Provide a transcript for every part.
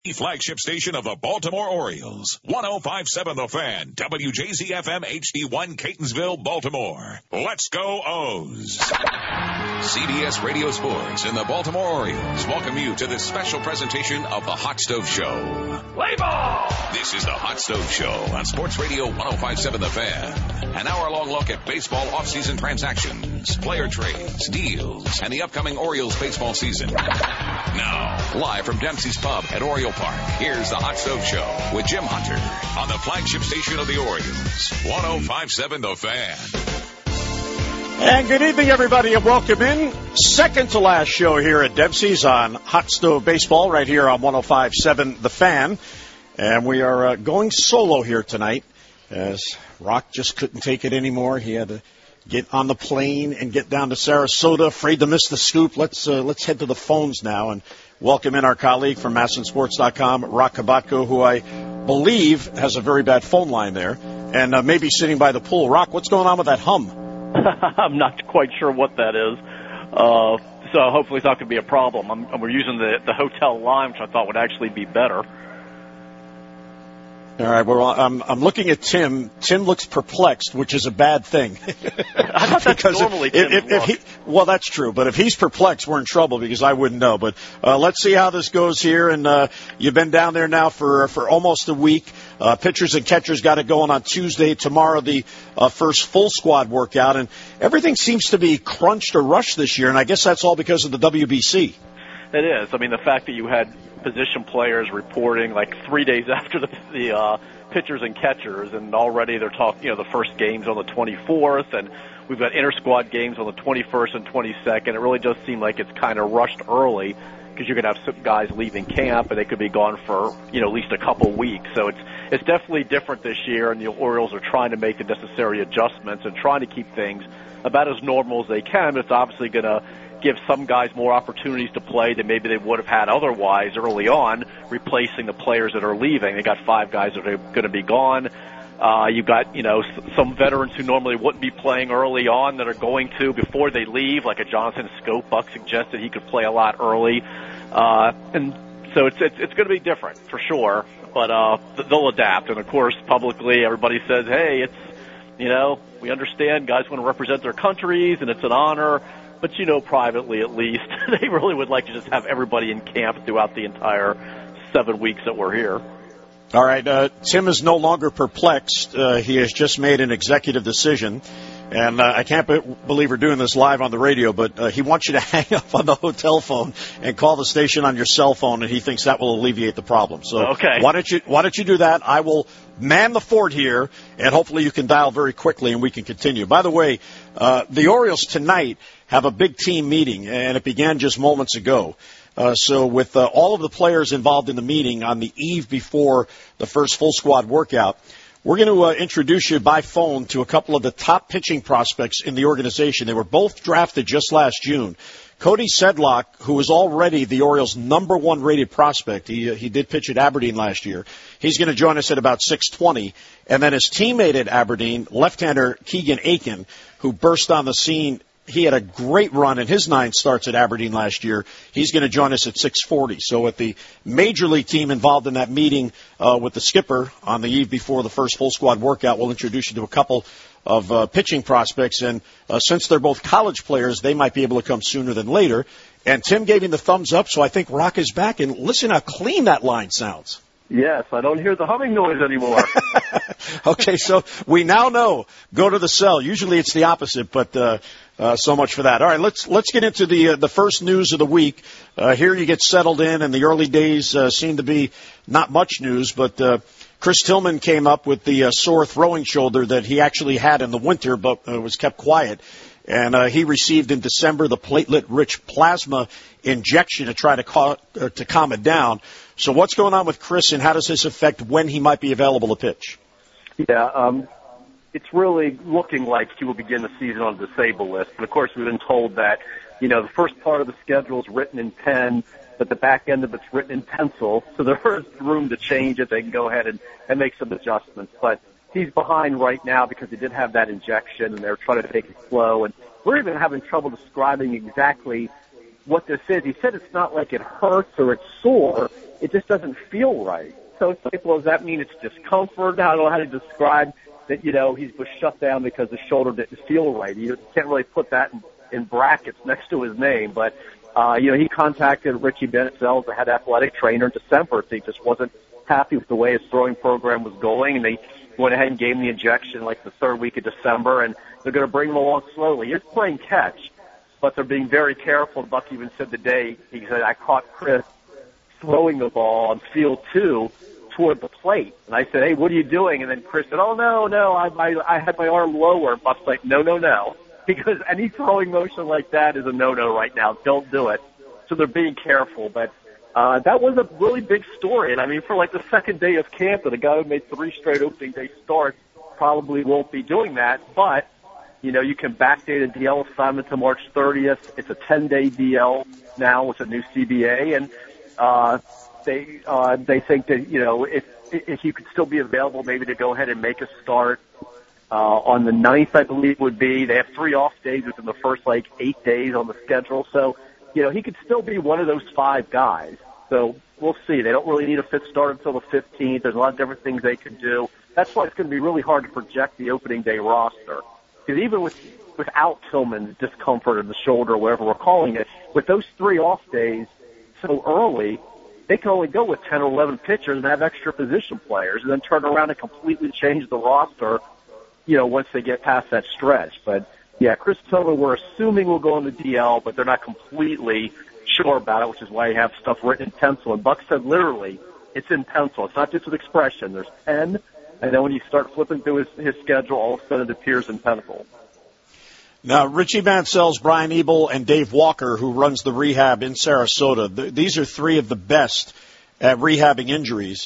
The flagship station of the Baltimore Orioles. 105.7 The Fan, WJZFM HD1 Catonsville, Baltimore. Let's go O's. CBS Radio Sports and the Baltimore Orioles welcome you to this special presentation of the Hot Stove Show. Play ball! This is the Hot Stove Show on Sports Radio 105.7 The Fan. An hour-long look at baseball offseason transactions, player trades, deals, and the upcoming Orioles baseball season. Now, live from Dempsey's Pub at Oriole Park, here's the Hot Stove Show with Jim Hunter on the flagship station of the Orioles, 105.7 The Fan. And good evening, everybody, and welcome in. Second to last show here at Dempsey's on Hot Stove Baseball right here on 105.7 The Fan. And we are going solo here tonight as Rock just couldn't take it anymore. He had to get on the plane and get down to Sarasota, afraid to miss the scoop. Let's head to the phones now and welcome in our colleague from MASNsports.com, Rock Kubatko, who I believe has a very bad phone line there, and maybe sitting by the pool. Rock, what's going on with that hum? I'm not quite sure what that is, so hopefully it's not going to be a problem. We're using the hotel line, which I thought would actually be better. All right, well, I'm looking at Tim. Tim looks perplexed, which is a bad thing. I thought that's normally Tim's well, that's true, but if he's perplexed, we're in trouble because I wouldn't know. But let's see how this goes here, and you've been down there now for almost a week. Pitchers and catchers got it going on Tuesday. Tomorrow, the first full squad workout, and everything seems to be crunched or rushed this year, and I guess that's all because of the WBC. It is. I mean, the fact that you had position players reporting like 3 days after the pitchers and catchers, and already they're talking, the first game's on the 24th, and we've got inter-squad games on the 21st and 22nd. It really does seem like it's kind of rushed early because you're going to have some guys leaving camp, and they could be gone for, at least a couple weeks. So it's definitely different this year, and the Orioles are trying to make the necessary adjustments and trying to keep things about as normal as they can, but it's obviously going to give some guys more opportunities to play than maybe they would have had otherwise early on, replacing the players that are leaving. They got 5 guys that are going to be gone. You've got, some veterans who normally wouldn't be playing early on that are going to before they leave, like a Jonathan Scope. Buck suggested he could play a lot early. And so it's going to be different for sure, but they'll adapt. And of course, publicly, everybody says, hey, it's, we understand guys want to represent their countries and it's an honor. But, privately at least, they really would like to just have everybody in camp throughout the entire 7 weeks that we're here. All right. Tim is no longer perplexed. He has just made an executive decision. And I can't believe we're doing this live on the radio, but he wants you to hang up on the hotel phone and call the station on your cell phone, and he thinks that will alleviate the problem. So okay. Why don't you do that? I will man the fort here, and hopefully you can dial very quickly and we can continue. By the way, the Orioles tonight have a big team meeting, and it began just moments ago. So with all of the players involved in the meeting on the eve before the first full squad workout, we're going to introduce you by phone to a couple of the top pitching prospects in the organization. They were both drafted just last June. Cody Sedlock, who is already the Orioles' number 1 rated prospect, he did pitch at Aberdeen last year. He's going to join us at about 6:20. And then his teammate at Aberdeen, left-hander Keegan Aiken, who burst on the scene. He had a great run in his 9 starts at Aberdeen last year. He's going to join us at 6:40. So with the major league team involved in that meeting with the skipper on the eve before the first full squad workout, we'll introduce you to a couple of pitching prospects. And since they're both college players, they might be able to come sooner than later. And Tim gave him the thumbs up, so I think Rock is back. And listen how clean that line sounds. Yes, I don't hear the humming noise anymore. Okay, so we now know. Go to the cell. Usually it's the opposite, but so much for that. All right, let's get into the first news of the week. Here you get settled in, and the early days seem to be not much news, but Chris Tillman came up with the sore throwing shoulder that he actually had in the winter, but was kept quiet. And he received in December the platelet-rich plasma injection to try to calm it down. So what's going on with Chris, and how does this affect when he might be available to pitch? Yeah, it's really looking like he will begin the season on the disabled list. And, of course, we've been told that, the first part of the schedule is written in pen, but the back end of it's written in pencil. So there's room to change it. They can go ahead and make some adjustments. But he's behind right now because he did have that injection, and they're trying to take it slow. And we're even having trouble describing exactly what this is. He said it's not like it hurts or it's sore. It just doesn't feel right. So it's like, well, does that mean it's discomfort? I don't know how to describe that, you know, he was shut down because the shoulder didn't feel right. You can't really put that in brackets next to his name. But, you know, he contacted Richie Bennett-Sells, the head athletic trainer, in December. So he just wasn't happy with the way his throwing program was going. And they went ahead and gave him the injection like the third week of December. And they're going to bring him along slowly. He's playing catch, but they're being very careful. Buck even said today, he said, I caught Chris throwing the ball on field 2 toward the plate. And I said, hey, what are you doing? And then Chris said, oh, no, I had my arm lower. And Buck's like, no. Because any throwing motion like that is a no-no right now. Don't do it. So they're being careful. But that was a really big story. And, I mean, for like the second day of camp, and a guy who made 3 straight opening day starts probably won't be doing that. But, you know, you can backdate a DL assignment to March 30th. It's a 10-day DL now with a new CBA. And they think that, you know, if you could still be available maybe to go ahead and make a start on the 9th, I believe would be. They have 3 off days within the first, 8 days on the schedule. So, you know, he could still be one of those 5 guys. So we'll see. They don't really need a fifth start until the 15th. There's a lot of different things they can do. That's why it's going to be really hard to project the opening day roster. Because even without Tillman's discomfort of the shoulder or whatever we're calling it, with those 3 off days so early, they can only go with 10 or 11 pitchers and have extra position players and then turn around and completely change the roster, you know, once they get past that stretch. But, yeah, Chris Tillman, we're assuming will go on the DL, but they're not completely sure about it, which is why you have stuff written in pencil. And Buck said literally it's in pencil. It's not just with expression. There's pen, and then when you start flipping through his schedule, all of a sudden it appears in pencil. Now, Richie Bennett-Sells, Brian Ebel, and Dave Walker, who runs the rehab in Sarasota, these are 3 of the best at rehabbing injuries.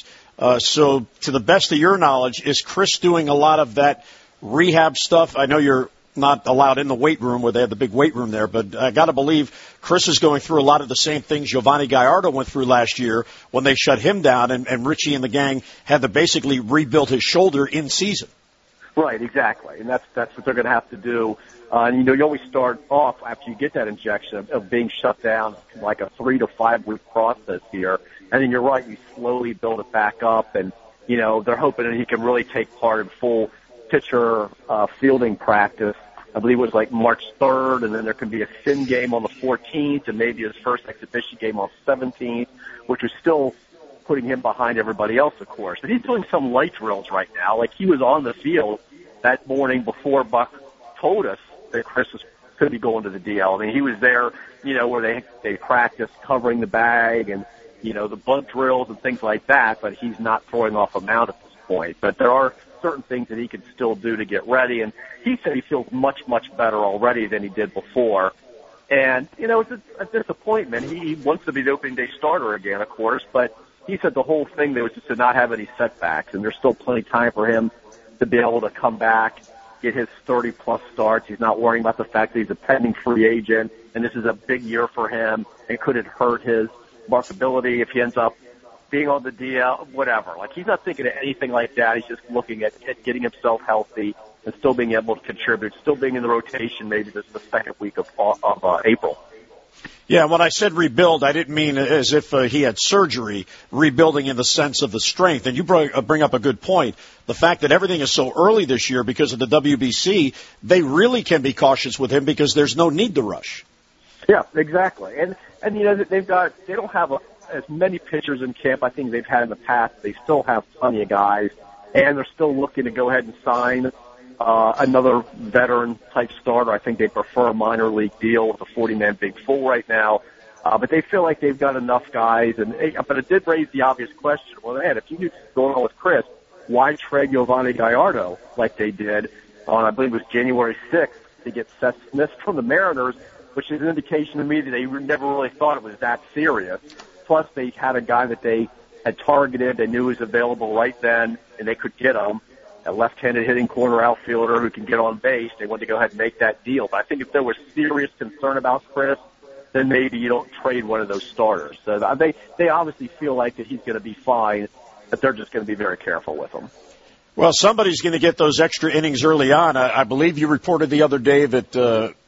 So to the best of your knowledge, is Chris doing a lot of that rehab stuff? I know you're not allowed in the weight room where they have the big weight room there, but I got to believe Chris is going through a lot of the same things Giovanni Gallardo went through last year when they shut him down, and Richie and the gang had to basically rebuild his shoulder in season. Right, exactly. And that's what they're going to have to do. And, you know, you always start off after you get that injection of being shut down like a 3 to 5 week process here. And then you're right, you slowly build it back up. And, you know, they're hoping that he can really take part in full pitcher fielding practice. I believe it was like March 3rd, and then there can be a thin game on the 14th, and maybe his first exhibition game on the 17th, which is still putting him behind everybody else, of course. But he's doing some light drills right now. Like, he was on the field that morning before Buck told us that Chris could be going to the DL. I mean, he was there, you know, where they practice covering the bag and, you know, the bunt drills and things like that, but he's not throwing off a mound at this point. But there are certain things that he can still do to get ready, and he said he feels much, much better already than he did before. And, you know, it's a disappointment. He wants to be the opening day starter again, of course, but he said the whole thing there was just to not have any setbacks, and there's still plenty of time for him to be able to come back, get his 30-plus starts. He's not worrying about the fact that he's a pending free agent, and this is a big year for him, and could it hurt his marketability if he ends up being on the DL, whatever. Like, he's not thinking of anything like that. He's just looking at getting himself healthy and still being able to contribute, still being in the rotation maybe this the second week of April. Yeah, when I said rebuild, I didn't mean as if he had surgery, rebuilding in the sense of the strength. And you bring up a good point. The fact that everything is so early this year because of the WBC, they really can be cautious with him because there's no need to rush. Yeah, exactly. And you know, they don't have as many pitchers in camp I think they've had in the past. They still have plenty of guys, and they're still looking to go ahead and sign another veteran-type starter. I think they prefer a minor league deal with a 40-man big full right now. But they feel like they've got enough guys. But it did raise the obvious question. Well, man, if you knew what's going on with Chris, why trade Giovanni Gallardo like they did on, I believe it was January 6th, to get Seth Smith from the Mariners, which is an indication to me that they never really thought it was that serious. Plus, they had a guy that they had targeted. They knew was available right then, and they could get him. A left-handed hitting corner outfielder who can get on base. They wanted to go ahead and make that deal. But I think if there was serious concern about Chris, then maybe you don't trade one of those starters. So they obviously feel like that he's going to be fine, but they're just going to be very careful with him. Well, somebody's going to get those extra innings early on. I believe you reported the other day that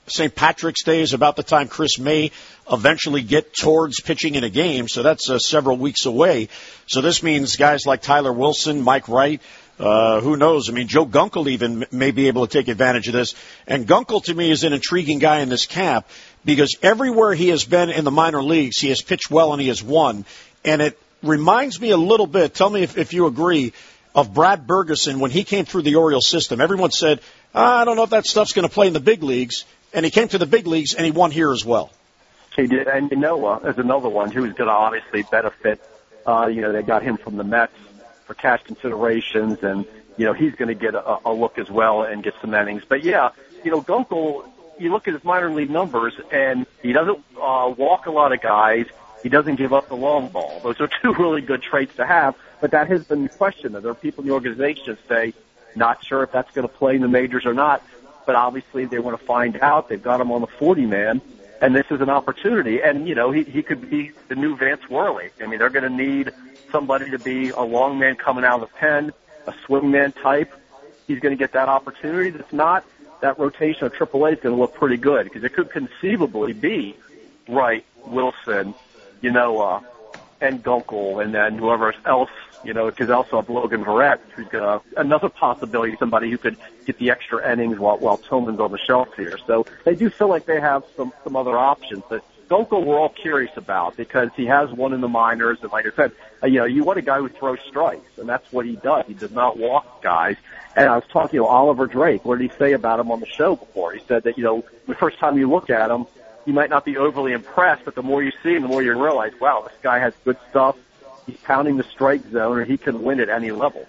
St. Patrick's Day is about the time Chris may eventually get towards pitching in a game, so that's several weeks away. So this means guys like Tyler Wilson, Mike Wright, who knows? I mean, Joe Gunkel even may be able to take advantage of this. And Gunkel, to me, is an intriguing guy in this camp because everywhere he has been in the minor leagues, he has pitched well and he has won. And it reminds me a little bit, tell me if you agree, of Brad Bergeson when he came through the Orioles system. Everyone said, I don't know if that stuff's going to play in the big leagues. And he came to the big leagues and he won here as well. He did. And Noah is another one who is going to obviously benefit. They got him from the Mets for cash considerations, and, he's going to get a look as well and get some innings. But, Gunkel, you look at his minor league numbers, and he doesn't walk a lot of guys. He doesn't give up the long ball. Those are two really good traits to have, but that has been the question. There are people in the organization that say, not sure if that's going to play in the majors or not, but obviously they want to find out. They've got him on the 40-man, and this is an opportunity. And, he could be the new Vance Worley. I mean, they're going to need somebody to be a long man coming out of the pen, a swing man type. He's going to get that opportunity. If not, that rotation of AAA is going to look pretty good because it could conceivably be Wright, Wilson, and Gunkel, and then whoever else, because also have Logan Verrett, who's another possibility, somebody who could get the extra innings while Tillman's on the shelf here. So they do feel like they have some other options. But Gunkel we're all curious about because he has one in the minors, and like I said, you want a guy who throws strikes, and that's what he does. He does not walk guys. And I was talking to Oliver Drake. What did he say about him on the show before? He said that, the first time you look at him, you might not be overly impressed, but the more you see him, the more you realize, wow, this guy has good stuff. He's pounding the strike zone, or he can win at any level.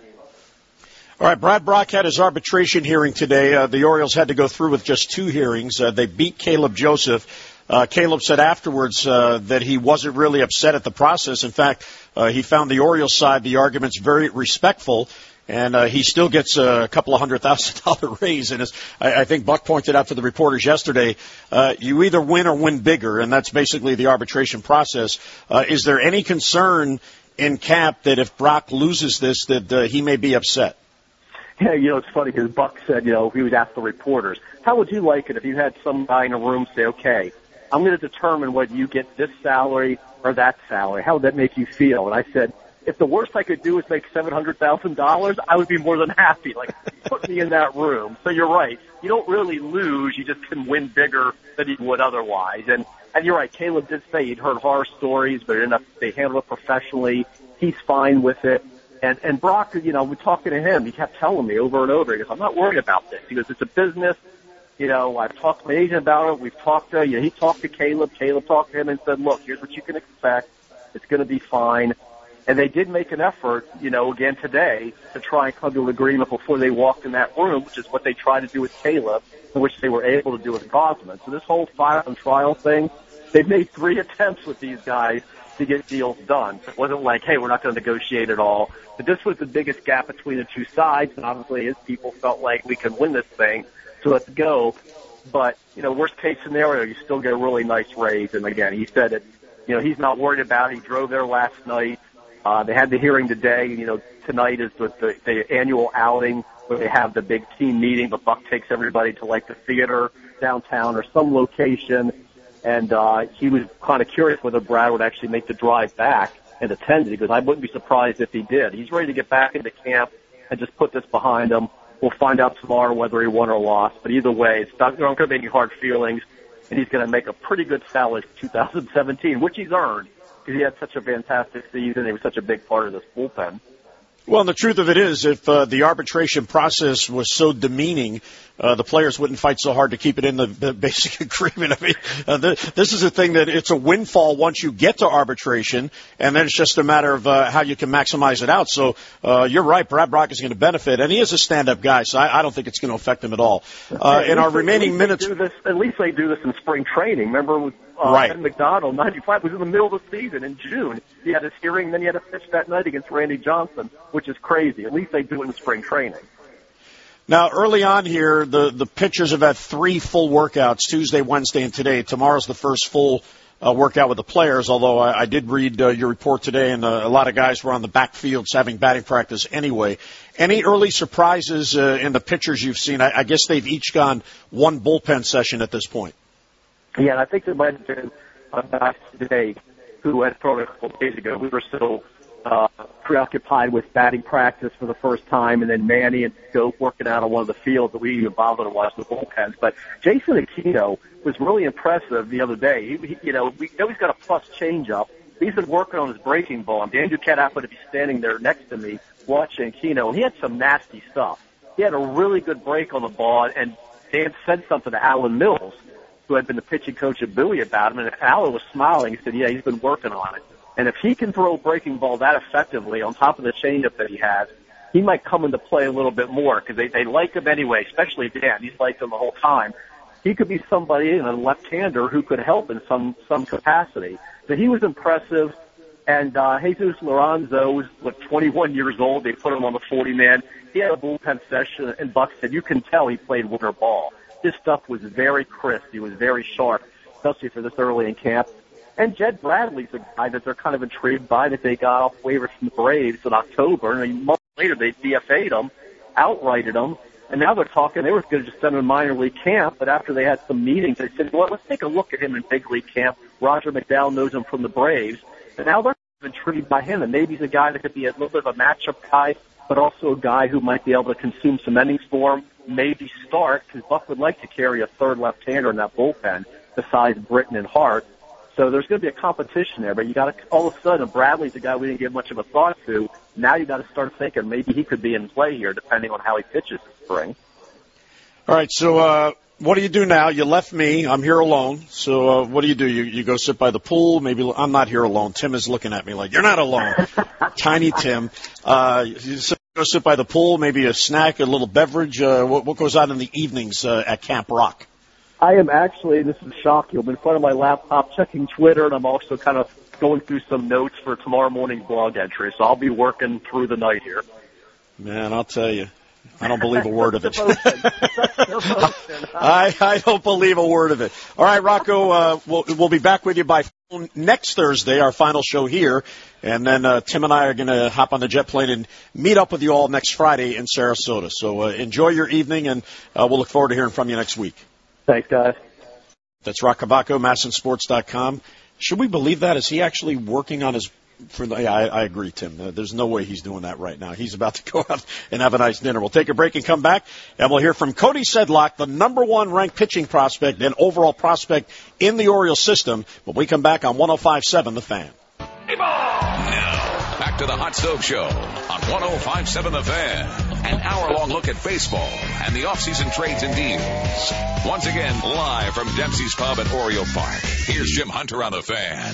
All right, Brad Brach had his arbitration hearing today. The Orioles had to go through with just 2 hearings. They beat Caleb Joseph. Caleb said afterwards that he wasn't really upset at the process. In fact, he found the Orioles side, the arguments, very respectful. And he still gets a couple of $100,000 raise. And as I think Buck pointed out to the reporters yesterday, you either win or win bigger, and that's basically the arbitration process. Is there any concern in camp that if Brock loses this, that he may be upset? Yeah, it's funny because Buck said, he would ask the reporters, how would you like it if you had some guy in a room say, okay, I'm going to determine whether you get this salary or that salary. How would that make you feel? And I said, if the worst I could do is make $700,000, I would be more than happy. Like, put me in that room. So you're right. You don't really lose. You just can win bigger than you would otherwise. And you're right. Caleb did say he'd heard horror stories, but they handled it professionally. He's fine with it. And Brock, we're talking to him. He kept telling me over and over. He goes, I'm not worried about this. He goes, it's a business. I've talked to my agent about it. We've talked to, he talked to Caleb. Caleb talked to him and said, look, here's what you can expect. It's going to be fine. And they did make an effort, again today, to try and come to an agreement before they walked in that room, which is what they tried to do with Caleb, and which they were able to do with Gosman. So this whole file and trial thing, they've made 3 attempts with these guys to get deals done. So it wasn't like, hey, we're not going to negotiate at all. But this was the biggest gap between the two sides, and obviously his people felt like we can win this thing, so let's go. But, worst case scenario, you still get a really nice raise. And again, he said that, he's not worried about it. He drove there last night. They had the hearing today. Tonight is the annual outing where they have the big team meeting, but Buck takes everybody to like the theater downtown or some location. And he was kind of curious whether Brad would actually make the drive back and attend it. He goes, I wouldn't be surprised if he did. He's ready to get back into camp and just put this behind him. We'll find out tomorrow whether he won or lost. But either way, there aren't going to be any hard feelings, and he's going to make a pretty good salary for 2017, which he's earned because he had such a fantastic season. He was such a big part of this bullpen. Well, and the truth of it is, if the arbitration process was so demeaning, the players wouldn't fight so hard to keep it in the basic agreement. I mean, this is a thing that it's a windfall once you get to arbitration, and then it's just a matter of how you can maximize it out. So you're right, Brad Brach is going to benefit, and he is a stand-up guy, so I don't think it's going to affect him at all. In our remaining minutes, at least they do this in spring training. Remember with Ed McDonald, 95 was in the middle of the season in June. He had his hearing, then he had to pitch that night against Randy Johnson, which is crazy. At least they do it in spring training. Now, early on here, the pitchers have had 3 full workouts, Tuesday, Wednesday, and today. Tomorrow's the first full work out with the players, although I did read your report today, and a lot of guys were on the backfields having batting practice anyway. Any early surprises in the pitchers you've seen? I guess they've each gone one bullpen session at this point. Yeah, and I think there might have been a guy today who had thrown a couple of days ago. We were still preoccupied with batting practice for the first time, and then Manny and Scope working out on one of the fields that we didn't even bother to watch the bullpens. But Jason Aquino was really impressive the other day. We know he's got a plus changeup. He's been working on his breaking ball. And Dan Duquette happened to be standing there next to me watching Aquino, and he had some nasty stuff. He had a really good break on the ball, and Dan said something to Alan Mills, who had been the pitching coach at Bowie, about him, and Alan was smiling. He said, yeah, he's been working on it. And if he can throw a breaking ball that effectively on top of the changeup that he has, he might come into play a little bit more because they like him anyway, especially Dan. He's liked him the whole time. He could be somebody, a left-hander, who could help in some capacity. So he was impressive. And Jesus Lorenzo was, 21 years old. They put him on the 40-man. He had a bullpen session, and Buck said you can tell he played winter ball. His stuff was very crisp. He was very sharp, especially for this early in camp. And Jed Bradley's a guy that they're kind of intrigued by, that they got off waivers from the Braves in October. And a month later, they DFA'd him, outrighted him, and now they're talking. They were going to just send him to minor league camp, but after they had some meetings, they said, well, let's take a look at him in big league camp. Roger McDowell knows him from the Braves, and now they're intrigued by him. And maybe he's a guy that could be a little bit of a matchup guy, but also a guy who might be able to consume some innings for him, maybe start, because Buck would like to carry a third left-hander in that bullpen besides Britton and Hart. So there's going to be a competition there, but you got to, all of a sudden, Bradley's a guy we didn't give much of a thought to. Now you got to start thinking maybe he could be in play here, depending on how he pitches this spring. All right, so what do you do now? You left me. I'm here alone. So what do? You go sit by the pool? Maybe I'm not here alone. Tim is looking at me like, you're not alone. Tiny Tim. You go sit by the pool, maybe a snack, a little beverage. What goes on in the evenings at Camp Rock? I am actually, this is shocking, I'm in front of my laptop checking Twitter, and I'm also kind of going through some notes for tomorrow morning's blog entry, so I'll be working through the night here. Man, I'll tell you, I don't believe a word of it. I don't believe a word of it. All right, Rocco, we'll be back with you by phone next Thursday, our final show here, and then Tim and I are going to hop on the jet plane and meet up with you all next Friday in Sarasota. So enjoy your evening, and we'll look forward to hearing from you next week. Thanks, guys. That's Rock Cavaco, MASNsports.com. Should we believe that? Is he actually working on his... I agree, Tim. There's no way he's doing that right now. He's about to go out and have a nice dinner. We'll take a break and come back, and we'll hear from Cody Sedlock, the number one ranked pitching prospect and overall prospect in the Orioles system, when we come back on 105.7 The Fan. Now, back to the Hot Stove Show on 105.7 The Fan. An hour-long look at baseball and the offseason trades and deals. Once again, live from Dempsey's Pub at Oriole Park. Here's Jim Hunter on The Fan.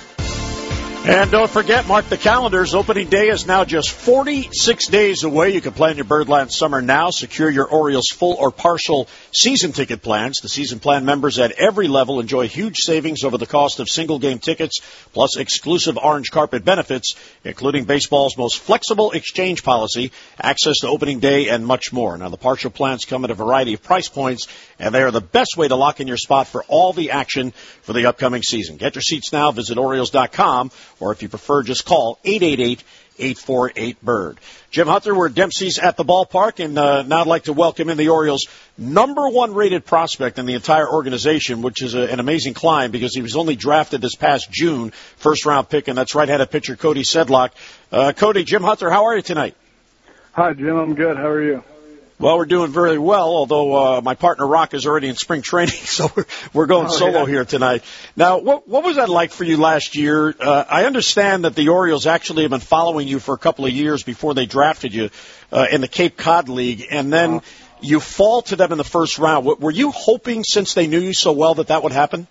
And don't forget, mark the calendars. Opening day is now just 46 days away. You can plan your Birdland summer now. Secure your Orioles full or partial season ticket plans. The season plan members at every level enjoy huge savings over the cost of single-game tickets, plus exclusive orange carpet benefits, including baseball's most flexible exchange policy, access to opening day, and much more. Now, the partial plans come at a variety of price points, and they are the best way to lock in your spot for all the action for the upcoming season. Get your seats now. Visit Orioles.com. Or if you prefer, just call 888-848-BIRD. Jim Hunter, we're Dempsey's at the ballpark, and now I'd like to welcome in the Orioles' number one rated prospect in the entire organization, which is an amazing climb because he was only drafted this past June, first-round pick, and that's right-handed pitcher Cody Sedlock. Cody, Jim Hunter, how are you tonight? Hi, Jim. I'm good. How are you? Well, we're doing very well, although my partner Rock is already in spring training, so we're going solo here tonight. Now, what was that like for you last year? I understand that the Orioles actually have been following you for a couple of years before they drafted you in the Cape Cod League, and then you fall to them in the first round. Were you hoping, since they knew you so well, that would happen?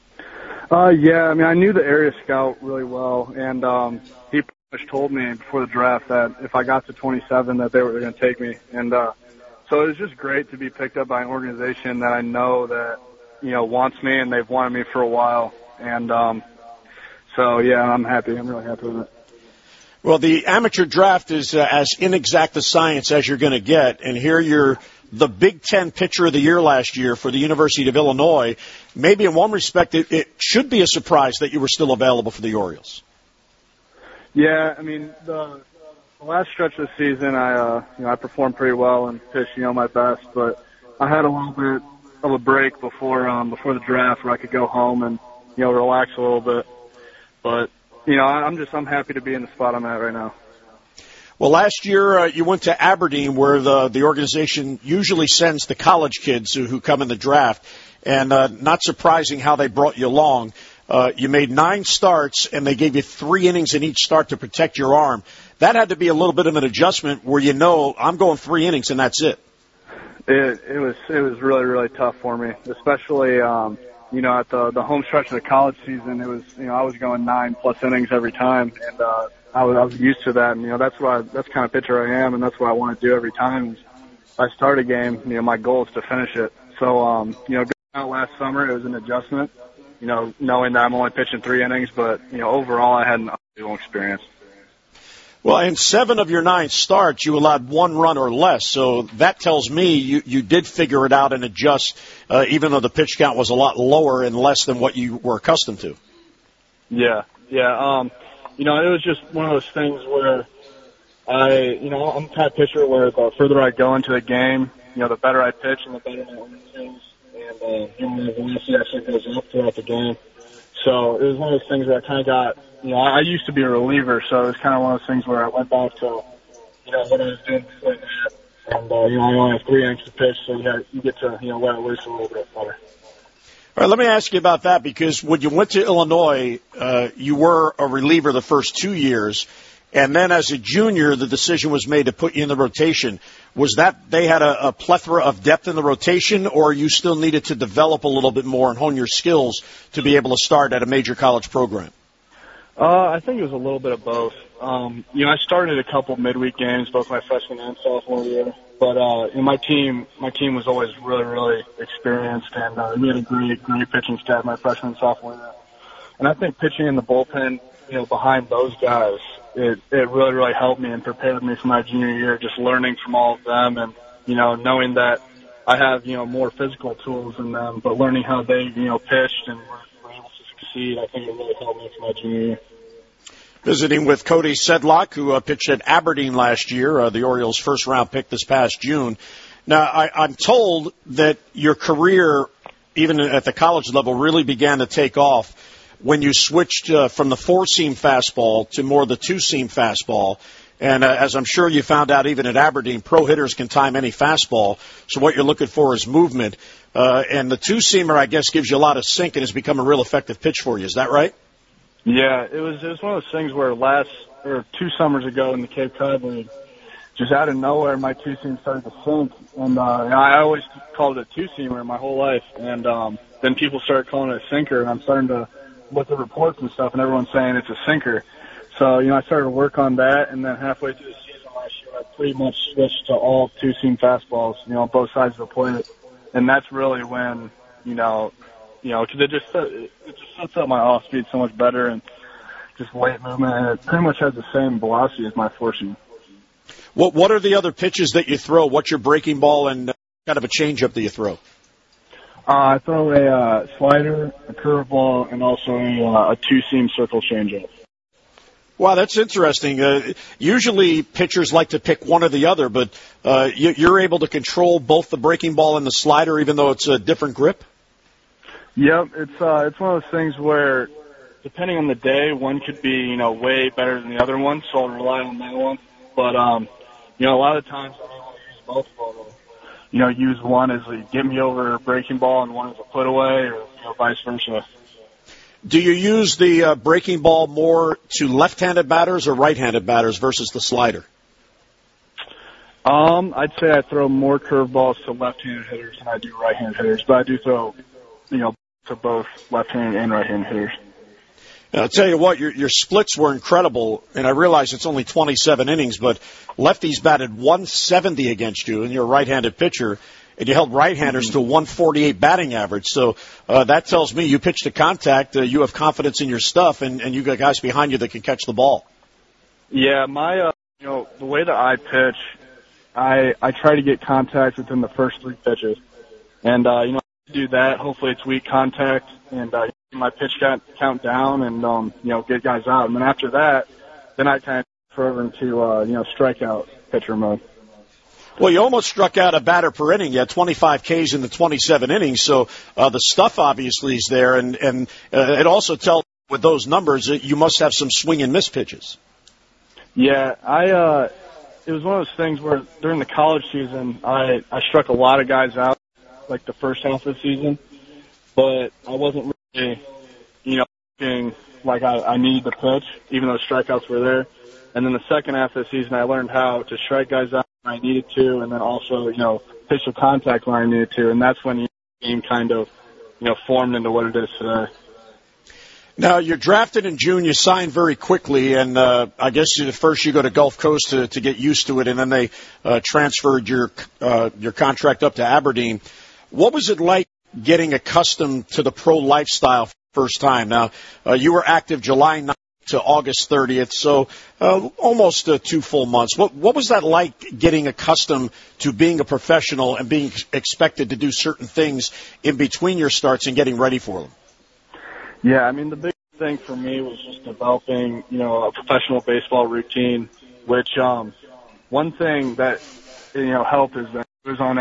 Yeah, I mean, I knew the area scout really well, and he pretty much told me before the draft that if I got to 27 that they were going to take me, and so it was just great to be picked up by an organization that I know that, wants me, and they've wanted me for a while. And so, yeah, I'm happy. I'm really happy with it. Well, the amateur draft is as inexact a science as you're going to get, and here you're the Big Ten Pitcher of the Year last year for the University of Illinois. Maybe in one respect, it should be a surprise that you were still available for the Orioles. Yeah, I mean, the last stretch of the season, I performed pretty well and pitched, my best, but I had a little bit of a break before the draft where I could go home and, relax a little bit. But, I'm happy to be in the spot I'm at right now. Well, last year you went to Aberdeen, where the organization usually sends the college kids who come in the draft, and not surprising how they brought you along. You made 9 starts, and they gave you 3 innings in each start to protect your arm. That had to be a little bit of an adjustment where I'm going 3 innings and that's it. It was really, really tough for me, especially at the home stretch of the college season. It was I was going 9+ innings every time, and I was used to that. And that's the kind of pitcher I am, and that's what I want to do every time. If I start a game, my goal is to finish it. So going out last summer, it was an adjustment. Knowing that I'm only pitching 3 innings, but, overall I had an unbelievable experience. Well, in 7 of your 9 starts, you allowed 1 run or less, so that tells me you did figure it out and adjust, even though the pitch count was a lot lower and less than what you were accustomed to. Yeah. It was just one of those things where I'm the type of pitcher where the further I go into the game, the better I pitch and the better my arm is. And, the velocity actually goes up throughout the game. So it was one of those things where I kind of got, I used to be a reliever, so it was kind of one of those things where I went back to, what I was doing before that. And, I only have 3 innings to pitch, so you get to, let it loose a little bit better. All right, let me ask you about that, because when you went to Illinois, you were a reliever the first 2 years. And then as a junior, the decision was made to put you in the rotation. Was that they had a plethora of depth in the rotation, or you still needed to develop a little bit more and hone your skills to be able to start at a major college program? I think it was a little bit of both. I started a couple midweek games, both my freshman and sophomore year. But my team was always really, really experienced, and we had a great pitching staff my freshman and sophomore year. And I think pitching in the bullpen, behind those guys, it really, really helped me and prepared me for my junior year, just learning from all of them and, knowing that I have, more physical tools than them, but learning how they, pitched and were able to succeed, I think it really helped me for my junior year. Visiting with Cody Sedlock, who pitched at Aberdeen last year, the Orioles' first-round pick this past June. Now, I'm told that your career, even at the college level, really began to take off when you switched from the 4-seam fastball to more the 2-seam fastball. And as I'm sure you found out even at Aberdeen, pro hitters can time any fastball. So what you're looking for is movement. And the 2-seamer, I guess, gives you a lot of sink and has become a real effective pitch for you. Is that right? Yeah, it was one of those things where 2 summers ago in the Cape Cod League, just out of nowhere, my 2-seam started to sink. And I always called it a 2-seamer my whole life. And then people started calling it a sinker, and I'm starting to look at reports and stuff, and everyone's saying it's a sinker. So, I started to work on that, and then halfway through the season last year, I pretty much switched to all 2-seam fastballs, on both sides of the plate. And that's really when, because it just sets up my off speed so much better and just weight movement, and it pretty much has the same velocity as my 4-seam. What are the other pitches that you throw? What's your breaking ball and kind of a changeup that you throw? I throw a slider, a curveball, and also a 2-seam circle changeup. Wow, that's interesting. Usually pitchers like to pick one or the other, but you're able to control both the breaking ball and the slider, even though it's a different grip? Yep, it's one of those things where, depending on the day, one could be way better than the other one, so I'll rely on that one. But a lot of times I don't want to use both of them. Use one as a get me over breaking ball and one as a put away, or vice versa. Do you use the breaking ball more to left-handed batters or right-handed batters versus the slider? I'd say I throw more curveballs to left-handed hitters than I do right-handed hitters, but I do throw, to both left-handed and right-handed hitters. I'll tell you what, your splits were incredible, and I realize it's only 27 innings, but lefties batted 170 against you, and you're a right-handed pitcher, and you held right-handers to a 148 batting average. So that tells me you pitch to contact, you have confidence in your stuff, and you got guys behind you that can catch the ball. Yeah, my the way that I pitch, I try to get contact within the first 3 pitches. And, do that. Hopefully it's weak contact and, my pitch count down and, get guys out. And then after that, then I kind of throw over into, strikeout pitcher mode. Well, you almost struck out a batter per inning. You had 25 Ks in the 27 innings, so the stuff obviously is there, and it also tells with those numbers that you must have some swing and miss pitches. Yeah, it was one of those things where during the college season, I struck a lot of guys out, like the first half of the season, but I wasn't really, looking like I needed the pitch, even though strikeouts were there. And then the second half of the season, I learned how to strike guys out when I needed to, and then also, pitch with contact when I needed to, and that's when the game kind of, formed into what it is today. Now, you're drafted in June. You signed very quickly, and I guess first you go to Gulf Coast to get used to it, and then they transferred your contract up to Aberdeen. What was it like getting accustomed to the pro lifestyle for the first time? Now, you were active July 9th to August 30th, so almost 2 full months. What was that like, getting accustomed to being a professional and being expected to do certain things in between your starts and getting ready for them? Yeah, I mean, the big thing for me was just developing, a professional baseball routine, which one thing that, helped is that I was on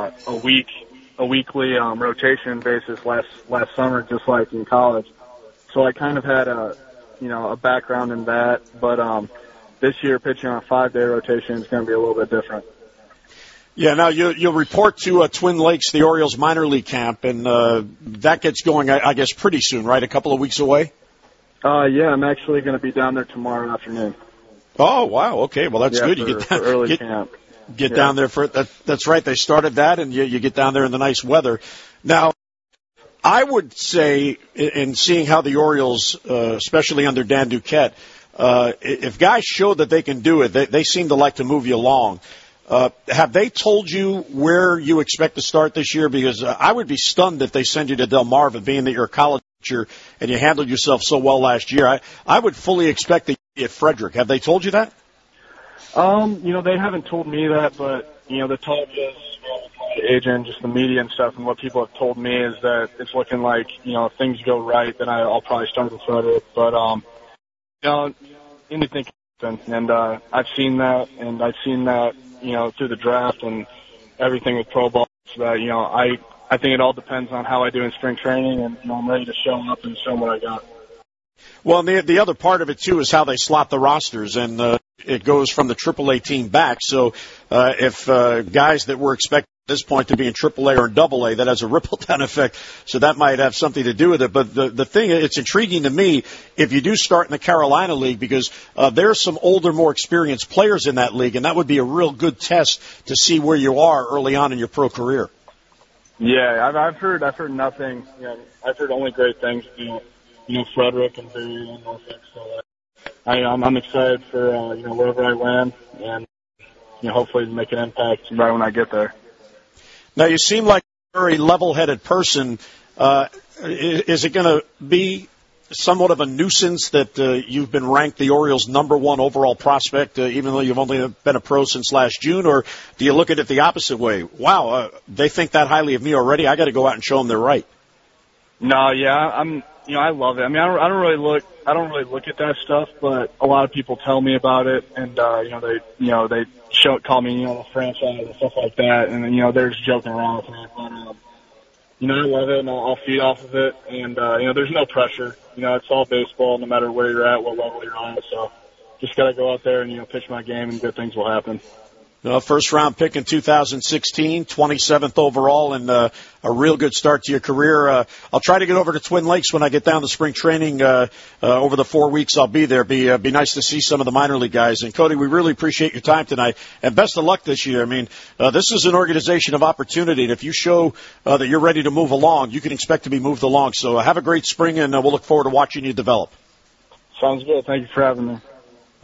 a weekly rotation basis last summer, just like in college. So I kind of had a background in that, but this year pitching on a 5-day rotation is going to be a little bit different. Yeah, now you'll report to Twin Lakes, the Orioles minor league camp, and that gets going, I guess, pretty soon, right? A couple of weeks away? Yeah, I'm actually going to be down there tomorrow afternoon. Oh, wow. Okay, well, that's good. You for early camp. Get down there for that. That's right. They started that, and you get down there in the nice weather. Now, I would say, in seeing how the Orioles, especially under Dan Duquette, if guys show that they can do it, they seem to like to move you along. Have they told you where you expect to start this year? Because I would be stunned if they send you to Delmarva, being that you're a college teacher and you handled yourself so well last year. I would fully expect that you'd be at Frederick. Have they told you that? They haven't told me that, but, the talk is, my agent, just the media and stuff, and what people have told me is that it's looking like, if things go right, then I'll probably start at Frederick. But, anything can happen. And I've seen that, through the draft and everything with pro ball, so that, I think it all depends on how I do in spring training, and I'm ready to show up and show them what I got. Well, and the other part of it, too, is how they slot the rosters, and it goes from the AAA team back. So if guys that were expected at this point to be in AAA or in AA, that has a ripple-down effect, so that might have something to do with it. But the thing, it's intriguing to me if you do start in the Carolina League, because there are some older, more experienced players in that league, and that would be a real good test to see where you are early on in your pro career. Yeah, I've heard nothing. I've heard only great things. Frederick and Bowie and Norfolk. So I'm excited for wherever I land, and hopefully make an impact right when I get there. Now, you seem like a very level-headed person. Is it going to be somewhat of a nuisance that you've been ranked the Orioles' #1 overall prospect, even though you've only been a pro since last June? Or do you look at it the opposite way? Wow, they think that highly of me already. I got to go out and show them they're right. No, yeah, I love it. I mean, I don't really look at that stuff, but a lot of people tell me about it, and they call me the franchise and stuff like that, and they're just joking around with me. But I love it, and I'll feed off of it, and there's no pressure. It's all baseball, no matter where you're at, what level you're on. So just got to go out there and pitch my game, and good things will happen. First round pick in 2016, 27th overall, and a real good start to your career. I'll try to get over to Twin Lakes when I get down to spring training over the 4 weeks I'll be there. Be nice to see some of the minor league guys. And Cody, we really appreciate your time tonight, and best of luck this year. I mean, this is an organization of opportunity, and if you show that you're ready to move along, you can expect to be moved along. So have a great spring, and we'll look forward to watching you develop. Sounds good. Thank you for having me.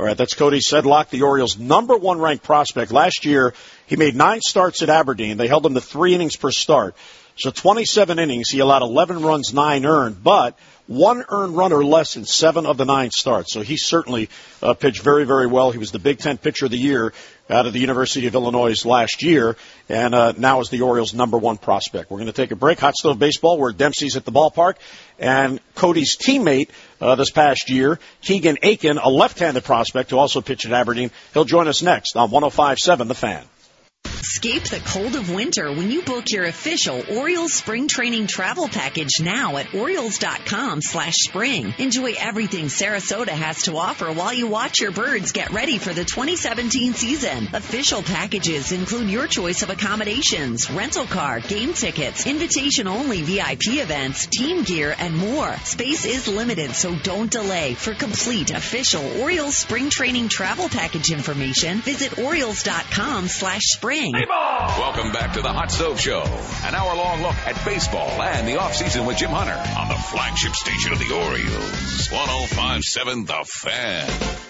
All right, that's Cody Sedlock, the Orioles' number one ranked prospect. Last year, he made 9 starts at Aberdeen. They held him to 3 innings per start. So 27 innings, he allowed 11 runs, 9 earned, but 1 earned run or less in 7 of the 9 starts. So he certainly pitched very, very well. He was the Big Ten Pitcher of the Year out of the University of Illinois last year, and now is the Orioles' number one prospect. We're going to take a break. Hot Stove Baseball, where Dempsey's at the ballpark, and Cody's teammate this past year, Keegan Aiken, a left-handed prospect who also pitched at Aberdeen. He'll join us next on 105.7 The Fan. Escape the cold of winter when you book your official Orioles spring training travel package now at Orioles.com/spring. Enjoy everything Sarasota has to offer while you watch your birds get ready for the 2017 season. Official packages include your choice of accommodations, rental car, game tickets, invitation-only VIP events, team gear, and more. Space is limited, so don't delay. For complete official Orioles spring training travel package information, visit Orioles.com/spring. Welcome back to the Hot Stove Show, an hour-long look at baseball and the offseason with Jim Hunter on the flagship station of the Orioles, 105.7 The Fan.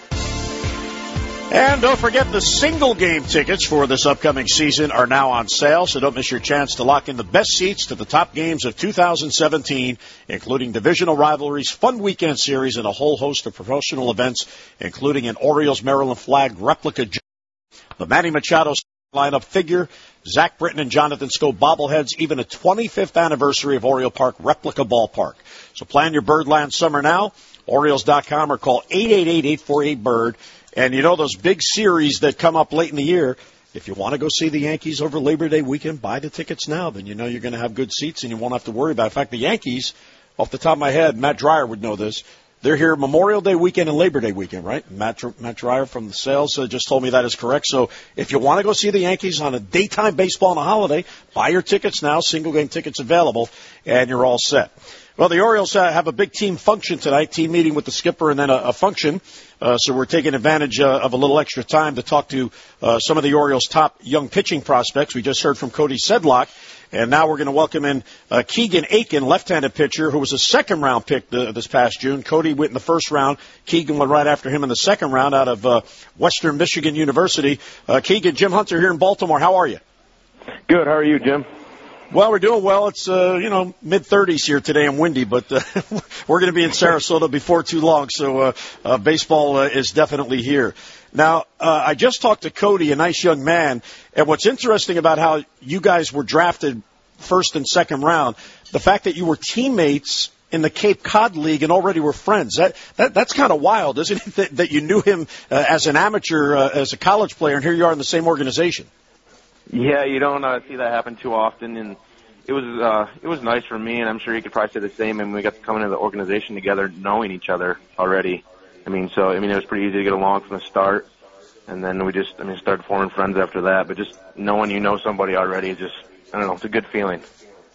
And don't forget, the single game tickets for this upcoming season are now on sale, so don't miss your chance to lock in the best seats to the top games of 2017, including divisional rivalries, fun weekend series, and a whole host of promotional events, including an Orioles Maryland flag replica, the Manny Machado lineup figure, Zach Britton and Jonathan Scope bobbleheads, even a 25th anniversary of Oriole Park replica ballpark. So plan your Birdland summer now, Orioles.com, or call 888-848-BIRD. And you know those big series that come up late in the year, if you want to go see the Yankees over Labor Day weekend, buy the tickets now. Then you know you're going to have good seats and you won't have to worry about it. In fact, the Yankees, off the top of my head, Matt Dreyer would know this, they're here Memorial Day weekend and Labor Day weekend, right? Matt Dreyer from the Sales just told me that is correct. So if you want to go see the Yankees on a daytime baseball on a holiday, buy your tickets now, single game tickets available, and you're all set. Well, the Orioles have a big team function tonight, team meeting with the skipper and then a function. So we're taking advantage of a little extra time to talk to some of the Orioles' top young pitching prospects. We just heard from Cody Sedlock. And now we're going to welcome in Keegan Aiken, left-handed pitcher, who was a second-round pick this past June. Cody went in the first round. Keegan went right after him in the second round out of Western Michigan University. Keegan, Jim Hunter here in Baltimore. How are you? Good. How are you, Jim? Well, we're doing well. It's, mid-30s here today and windy, but we're going to be in Sarasota before too long, so baseball is definitely here. Now, I just talked to Cody, a nice young man, and what's interesting about how you guys were drafted first and second round, the fact that you were teammates in the Cape Cod League and already were friends. That's kind of wild, isn't it, that you knew him as an amateur, as a college player, and here you are in the same organization. Yeah, you don't see that happen too often, and it was nice for me, and I'm sure you could probably say the same. And we got to come into the organization together, knowing each other already. It was pretty easy to get along from the start, and then we started forming friends after that. But just knowing you know somebody already is just, it's a good feeling.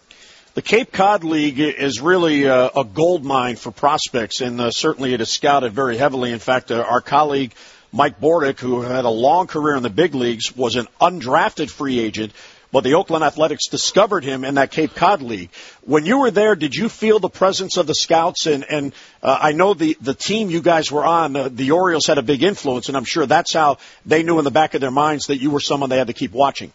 The Cape Cod League is really a gold mine for prospects, and certainly it is scouted very heavily. In fact, our colleague Mike Bordick, who had a long career in the big leagues, was an undrafted free agent, but the Oakland Athletics discovered him in that Cape Cod League. When you were there, did you feel the presence of the scouts? And I know the team you guys were on, the Orioles had a big influence, and I'm sure that's how they knew in the back of their minds that you were someone they had to keep watching.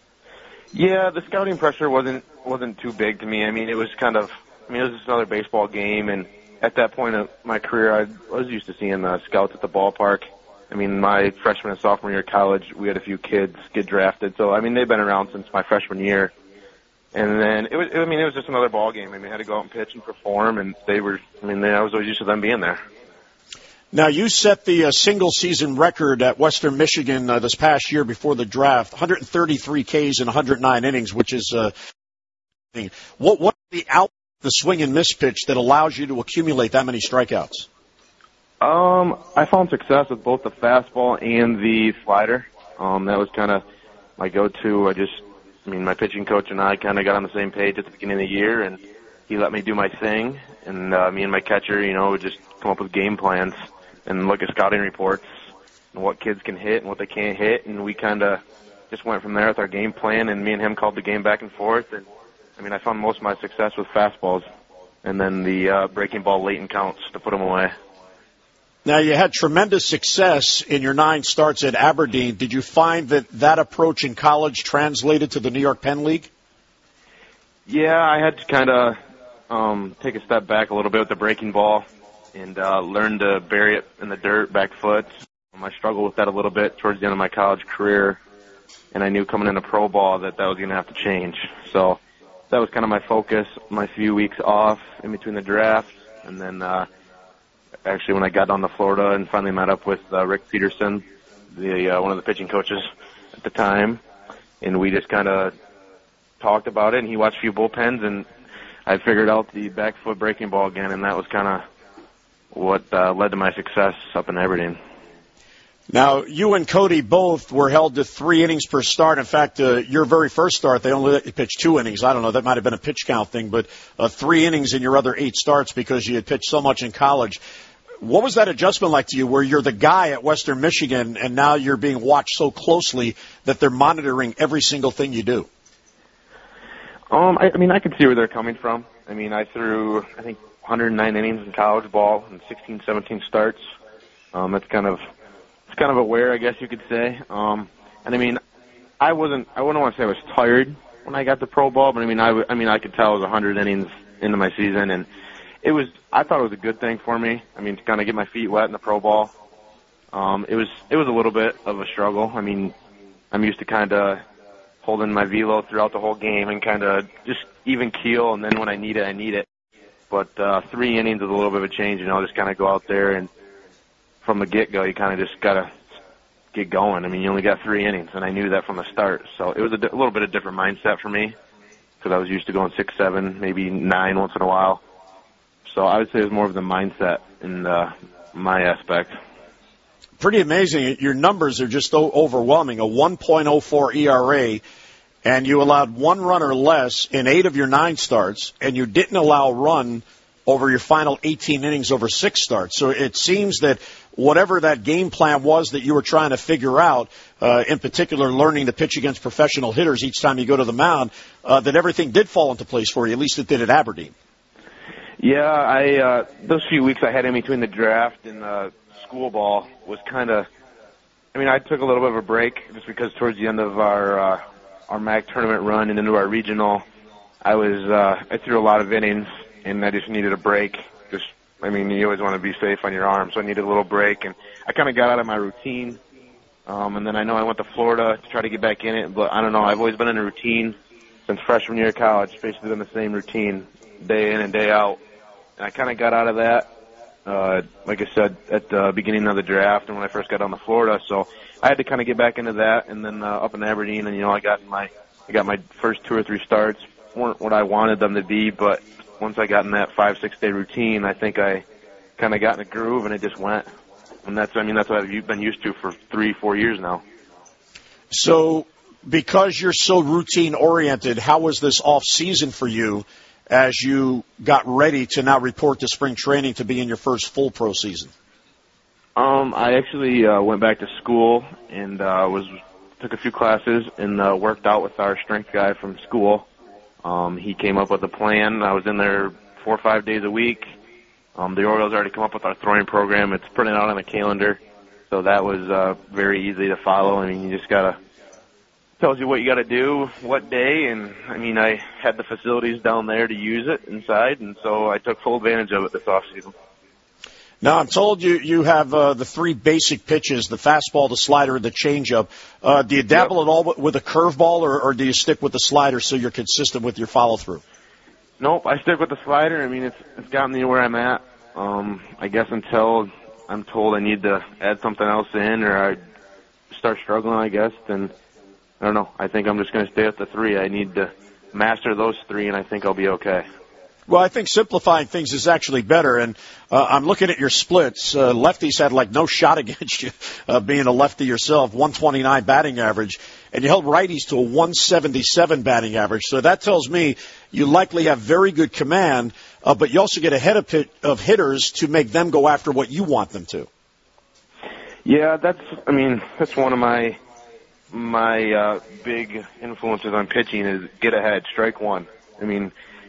Yeah, the scouting pressure wasn't too big to me. It was just another baseball game, and at that point of my career, I was used to seeing scouts at the ballpark. My freshman and sophomore year of college, we had a few kids get drafted. So, they've been around since my freshman year. And then it was just another ball game. I had to go out and pitch and perform, and I was always used to them being there. Now, you set the single-season record at Western Michigan this past year before the draft, 133 Ks in 109 innings, which is what the swing and miss pitch that allows you to accumulate that many strikeouts? I found success with both the fastball and the slider. That was kind of my go-to. My pitching coach and I kind of got on the same page at the beginning of the year, and he let me do my thing. And me and my catcher, would just come up with game plans and look at scouting reports and what kids can hit and what they can't hit. And we kind of just went from there with our game plan, and me and him called the game back and forth. And, I found most of my success with fastballs and then the breaking ball late in counts to put them away. Now, you had tremendous success in your 9 starts at Aberdeen. Did you find that approach in college translated to the New York Penn League? Yeah, I had to kind of take a step back a little bit with the breaking ball and learn to bury it in the dirt, back foot. I struggled with that a little bit towards the end of my college career, and I knew coming into pro ball that was going to have to change. So that was kind of my focus, my few weeks off in between the drafts, and then actually when I got down to Florida and finally met up with Rick Peterson, one of the pitching coaches at the time, and we just kind of talked about it, and he watched a few bullpens, and I figured out the back foot breaking ball again, and that was kind of what led to my success up in Aberdeen. Now, you and Cody both were held to 3 innings per start. In fact, your very first start, they only let you pitch 2 innings. I don't know, that might have been a pitch count thing, but 3 innings in your other 8 starts because you had pitched so much in college. What was that adjustment like to you, where you're the guy at Western Michigan and now you're being watched so closely that they're monitoring every single thing you do? I mean, I can see where they're coming from. I mean, I threw, I think, 109 innings in college ball and 16, 17 starts. It's kind of a wear, I guess you could say. And I mean, I wouldn't want to say I was tired when I got to pro ball, but I could tell it was 100 innings into my season, and I thought it was a good thing for me. I mean, to kind of get my feet wet in the pro ball. It was a little bit of a struggle. I mean, I'm used to kind of holding my velo throughout the whole game and kind of just even keel, and then when I need it, I need it. But 3 innings is a little bit of a change, just kind of go out there, and from the get-go, you kind of just got to get going. I mean, you only got 3 innings, and I knew that from the start. So it was a little bit of a different mindset for me because I was used to going 6, 7, maybe 9 once in a while. So I would say it was more of the mindset in my aspect. Pretty amazing. Your numbers are just overwhelming. A 1.04 ERA, and you allowed 1 run or less in 8 of your 9 starts, and you didn't allow a run over your final 18 innings over 6 starts. So it seems that whatever that game plan was that you were trying to figure out, in particular learning to pitch against professional hitters each time you go to the mound, that everything did fall into place for you. At least it did at Aberdeen. Yeah, those few weeks I had in between the draft and school ball was kind of, I took a little bit of a break just because towards the end of our MAC tournament run and into our regional, I threw a lot of innings, and I just needed a break. You always want to be safe on your arm, so I needed a little break, and I kind of got out of my routine. And then I know I went to Florida to try to get back in it, but I don't know, I've always been in a routine since freshman year of college, basically been the same routine day in and day out. And I kind of got out of that, like I said, at the beginning of the draft and when I first got down to Florida. So I had to kind of get back into that. And then up in Aberdeen, and I got my first 2 or 3 starts. Weren't what I wanted them to be, but once I got in that 5-6 day routine, I think I kind of got in a groove, and it just went. And that's what I've been used to for 3-4 years now. So, because you're so routine oriented, how was this off season for you as you got ready to now report to spring training to be in your first full pro season? I actually went back to school and took a few classes and worked out with our strength guy from school. He came up with a plan. I was in there 4 or 5 days a week. The Orioles already come up with our throwing program. It's printed out on the calendar, so that was very easy to follow. You just tells you what you got to do, what day, and I had the facilities down there to use it inside, and so I took full advantage of it this off season. Now, I'm told you have the 3 basic pitches, the fastball, the slider, and the changeup. Do you dabble at all with a curveball, or do you stick with the slider so you're consistent with your follow-through? Nope, I stick with the slider. It's gotten me where I'm at. I guess until I'm told I need to add something else in or I start struggling, I guess, then I don't know. I think I'm just going to stay at the 3. I need to master those 3, and I think I'll be okay. Well, I think simplifying things is actually better, and I'm looking at your splits. Lefties had no shot against you, being a lefty yourself, 129 batting average, and you held righties to a 177 batting average. So that tells me you likely have very good command, but you also get ahead of hitters to make them go after what you want them to. Yeah, that's one of my big influences on pitching is get ahead, strike one.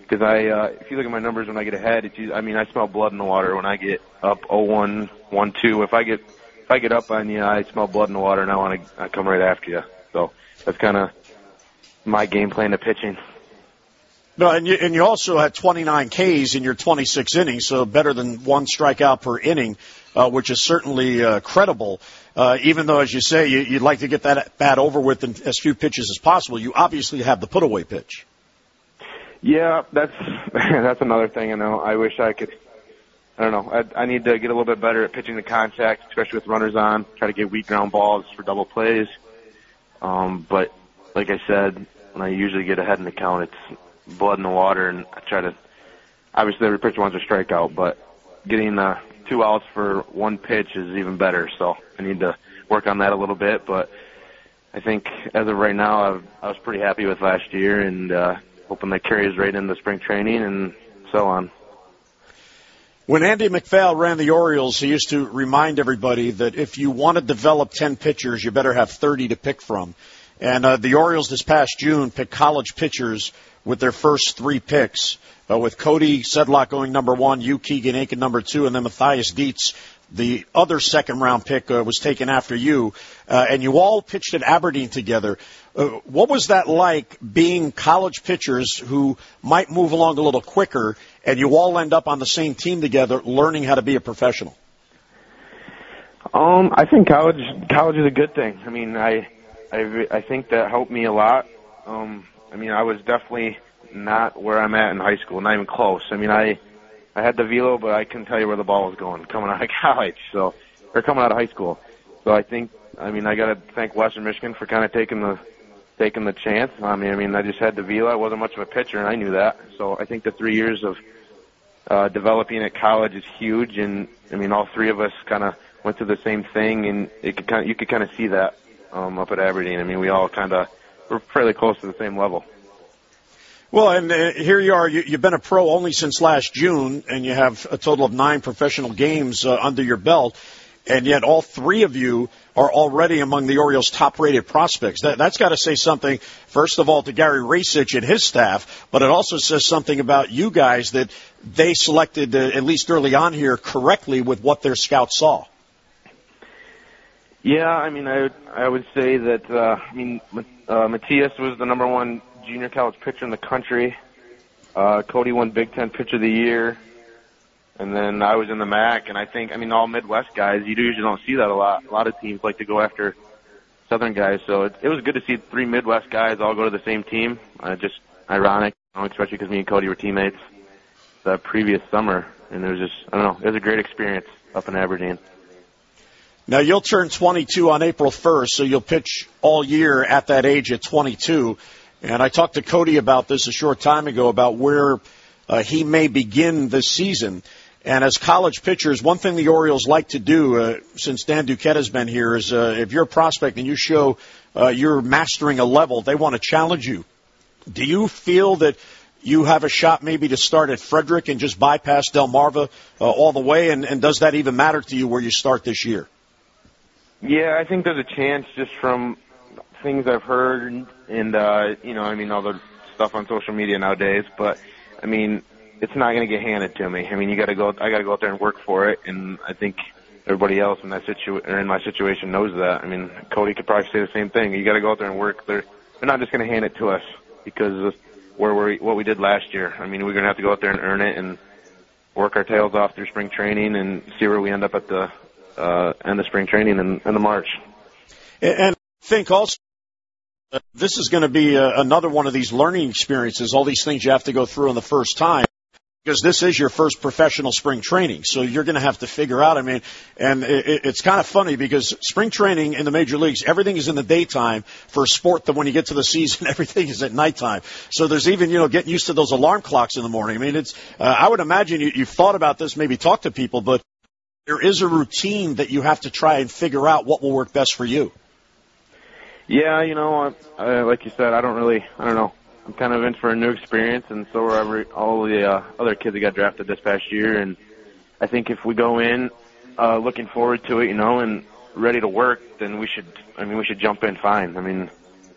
because if you look at my numbers when I get ahead, I smell blood in the water when I get up 0-1, 1-2. If I get up on you, I smell blood in the water, and I come right after you. So that's kind of my game plan to pitching. No, and you also had 29 Ks in your 26 innings, so better than one strikeout per inning, which is certainly credible. Even though, as you say, you'd like to get that bat over with in as few pitches as possible, you obviously have the put-away pitch. Yeah, that's another thing. I know. I wish I could. I don't know. I need to get a little bit better at pitching the contact, especially with runners on. Try to get weak ground balls for double plays. But like I said, when I usually get ahead in the count, it's blood in the water, and I try to. Obviously, every pitch wants a strikeout, but getting 2 outs for one pitch is even better. So I need to work on that a little bit. But I think as of right now, I was pretty happy with last year, and hoping that carries right into spring training and so on. When Andy MacPhail ran the Orioles, he used to remind everybody that if you want to develop 10 pitchers, you better have 30 to pick from. And the Orioles this past June picked college pitchers with their first 3 picks, with Cody Sedlock going number 1, Hugh Keegan Aiken number 2, and then Matthias Dietz, the other second-round pick, was taken after you. And you all pitched at Aberdeen together. What was that like, being college pitchers who might move along a little quicker, and you all end up on the same team together learning how to be a professional? I think college is a good thing. I mean, I think that helped me a lot. I was definitely not where I'm at in high school, not even close. I had the velo, but I couldn't tell you where the ball was going coming out of college, or coming out of high school. So I got to thank Western Michigan for kind of taking the chance. I just had the velo. I wasn't much of a pitcher, and I knew that. So I think the 3 years of developing at college is huge, and all 3 of us kind of went through the same thing, and you could kind of see that up at Aberdeen. We all we're fairly close to the same level. Well, and here you are. You've been a pro only since last June, and you have a total of 9 professional games under your belt, and yet all 3 of you are already among the Orioles' top-rated prospects. That's got to say something, first of all, to Gary Rasich and his staff, but it also says something about you guys that they selected, at least early on here, correctly with what their scouts saw. Yeah, I would say that, Matthias was the number 1 junior college pitcher in the country. Cody won Big Ten Pitcher of the Year. And then I was in the MAC, and I think, all Midwest guys, you usually don't see that a lot. A lot of teams like to go after Southern guys. So it was good to see 3 Midwest guys all go to the same team. Just ironic, especially because me and Cody were teammates the previous summer. And it was just, it was a great experience up in Aberdeen. Now, you'll turn 22 on April 1st, so you'll pitch all year at that age at 22. And I talked to Cody about this a short time ago, about where he may begin this season. And as college pitchers, one thing the Orioles like to do, since Dan Duquette has been here, is if you're a prospect and you show you're mastering a level, they want to challenge you. Do you feel that you have a shot maybe to start at Frederick and just bypass Delmarva all the way? And does that even matter to you where you start this year? Yeah, I think there's a chance just from things I've heard and, all the stuff on social media nowadays. But, it's not going to get handed to me. I got to go out there and work for it. And I think everybody else in my situation knows that. Cody could probably say the same thing. You got to go out there and work. They're not just going to hand it to us because of what we did last year. We're going to have to go out there and earn it and work our tails off through spring training and see where we end up at the end of spring training in the March. And I think also this is going to be another one of these learning experiences, all these things you have to go through in the first time, because this is your first professional spring training. So you're going to have to figure out, and it's kind of funny because spring training in the major leagues, everything is in the daytime for a sport that when you get to the season, everything is at nighttime. So there's even, getting used to those alarm clocks in the morning. I would imagine you've thought about this, maybe talked to people, but there is a routine that you have to try and figure out what will work best for you. Yeah, like you said, I don't know. I'm kind of in for a new experience, and so are all the other kids that got drafted this past year. And I think if we go in looking forward to it, and ready to work, then we should jump in fine.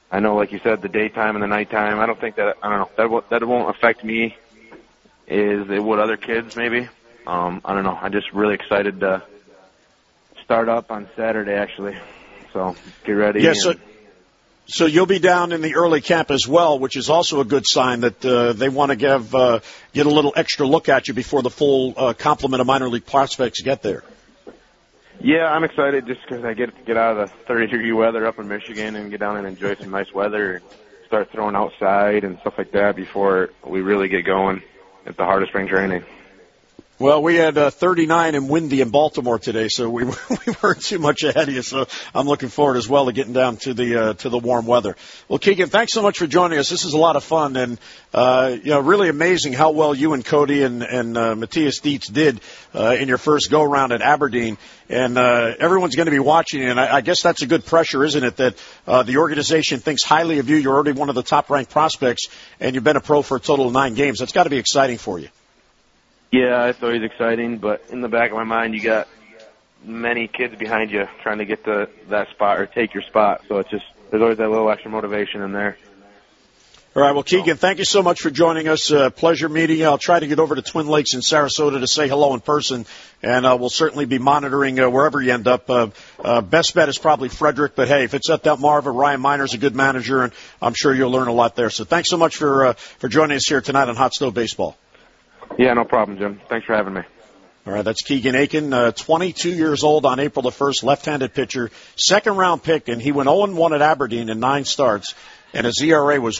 I know, like you said, the daytime and the nighttime. I don't think that, I don't know, that won't affect me as it would other kids maybe. I don't know. I'm just really excited to start up on Saturday, actually. So get ready. Yeah, so you'll be down in the early camp as well, which is also a good sign that they want to get a little extra look at you before the full complement of minor league prospects get there. Yeah, I'm excited just because I get to get out of the 30-degree weather up in Michigan and get down and enjoy some nice weather and start throwing outside and stuff like that before we really get going at the heart of spring training. Well, we had 39 and windy in Baltimore today, so we weren't too much ahead of you. So I'm looking forward as well to getting down to the warm weather. Well, Keegan, thanks so much for joining us. This is a lot of fun, and really amazing how well you and Cody and Matthias Dietz did in your first go around at Aberdeen. And everyone's going to be watching, and I guess that's a good pressure, isn't it? That the organization thinks highly of you. You're already one of the top-ranked prospects, and you've been a pro for a total of 9 games. That's got to be exciting for you. Yeah, it's always exciting, but in the back of my mind, you got many kids behind you trying to get to that spot or take your spot. So it's just, there's always that little extra motivation in there. All right, well, Keegan, thank you so much for joining us. Pleasure meeting you. I'll try to get over to Twin Lakes in Sarasota to say hello in person, and we'll certainly be monitoring wherever you end up. Best bet is probably Frederick, but, hey, if it's at Delmarva, Ryan Miner's a good manager, and I'm sure you'll learn a lot there. So thanks so much for joining us here tonight on Hot Stove Baseball. Yeah, no problem, Jim. Thanks for having me. All right, that's Keegan Aiken, 22 years old on April the 1st, left-handed pitcher, second-round pick, and he went 0-1 at Aberdeen in 9 starts, and his ERA was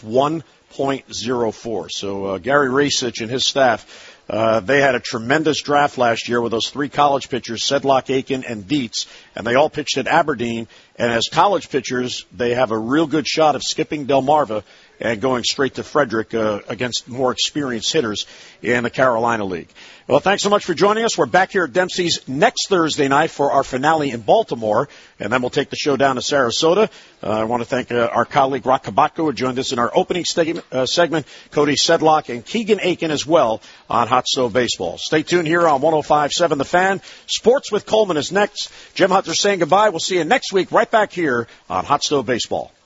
1.04. So Gary Rasich and his staff, they had a tremendous draft last year with those 3 college pitchers, Sedlock, Aiken, and Dietz, and they all pitched at Aberdeen. And as college pitchers, they have a real good shot of skipping Delmarva and going straight to Frederick against more experienced hitters in the Carolina League. Well, thanks so much for joining us. We're back here at Dempsey's next Thursday night for our finale in Baltimore, and then we'll take the show down to Sarasota. I want to thank our colleague Rock Kabatko, who joined us in our opening segment, Cody Sedlock, and Keegan Aiken as well on Hot Stove Baseball. Stay tuned here on 105.7 The Fan. Sports with Coleman is next. Jim Hunter saying goodbye. We'll see you next week right back here on Hot Stove Baseball.